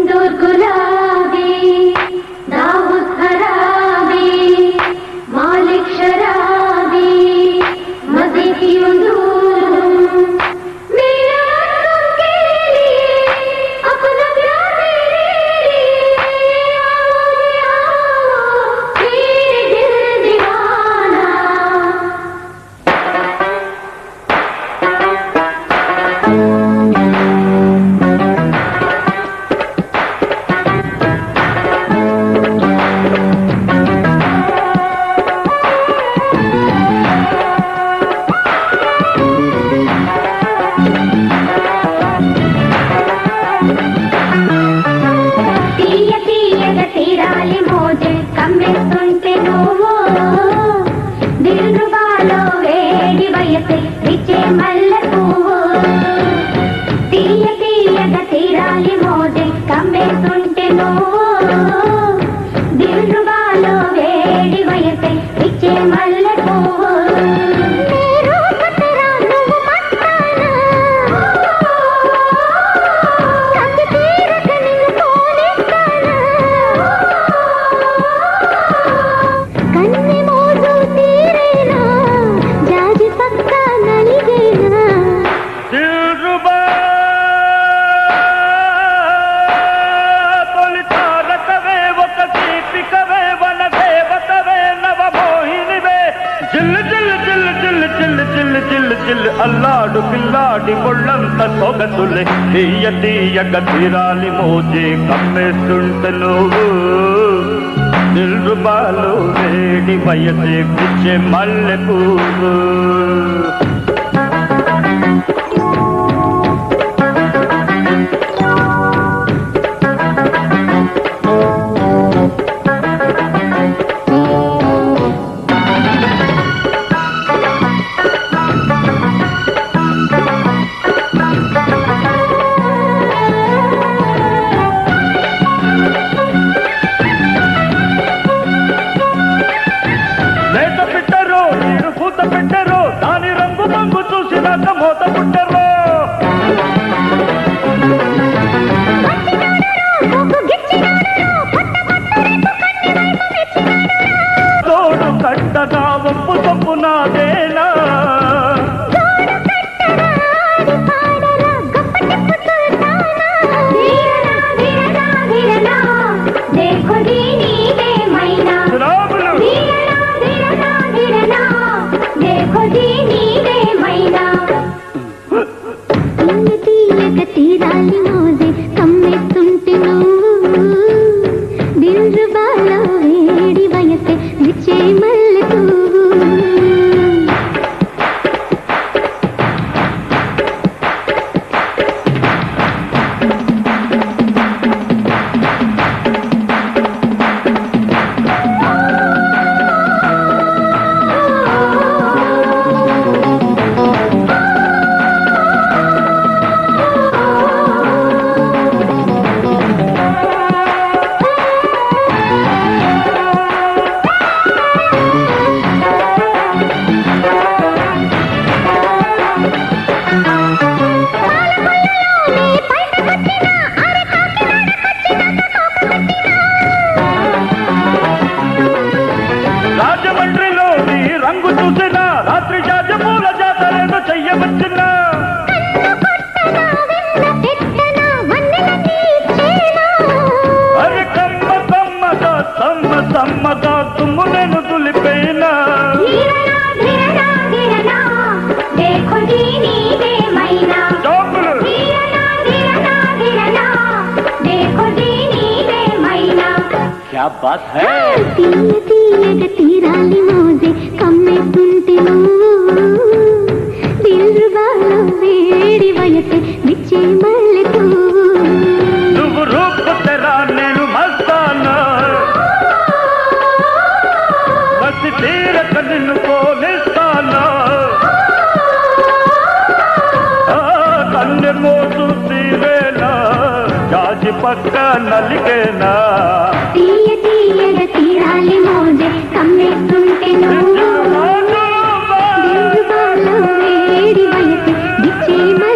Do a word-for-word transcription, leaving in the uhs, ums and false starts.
అల్లాడు పిల్లాడి ఒళ్ళంత సొగసులే తీయ తీయగ తీరాలి మోజే కమ్మేస్తుంటే నువ్వు దిల్రుబాలో వేడి వయసే పిచ్చే మల్లె పువ్వు తోడు కట్టగా ఒప్పు తప్పు నాదేనా తీరాలి మోజే కమ్మేస్తుంటే నువ్వు దిల్రుబాలో వేడి వయసే విచ్చే మల్లె పువ్వు రాజమండ్రిలోని రంగు చూసిన రాత్రి జాజపూల జాతరేదో చెయ్యవచ్చిన అరే కమ్మ కమ్మగా సమ్మ సమ్మగా తుమ్ము నేను తులిపోయినా क्या बात है తీయ తీయగ తీరాలి మోజే కమ్మేస్తుంటే నువ్వు దిల్రుబాలో వేడి వయసే విచ్చే మల్లె పువ్వు నువ్వు రూపు తెరా నేను మస్తానా మసి తీరక నిన్ను పోలిస్తానా కన్నె మోసు తీరేనా జాజి పక్క నలిగేనా తీయ తీయగ తీరాలి మోజే కమ్మేస్తుంటే నువ్వు దిల్రుబాలో వేడి వయసే విచ్చే మల్లె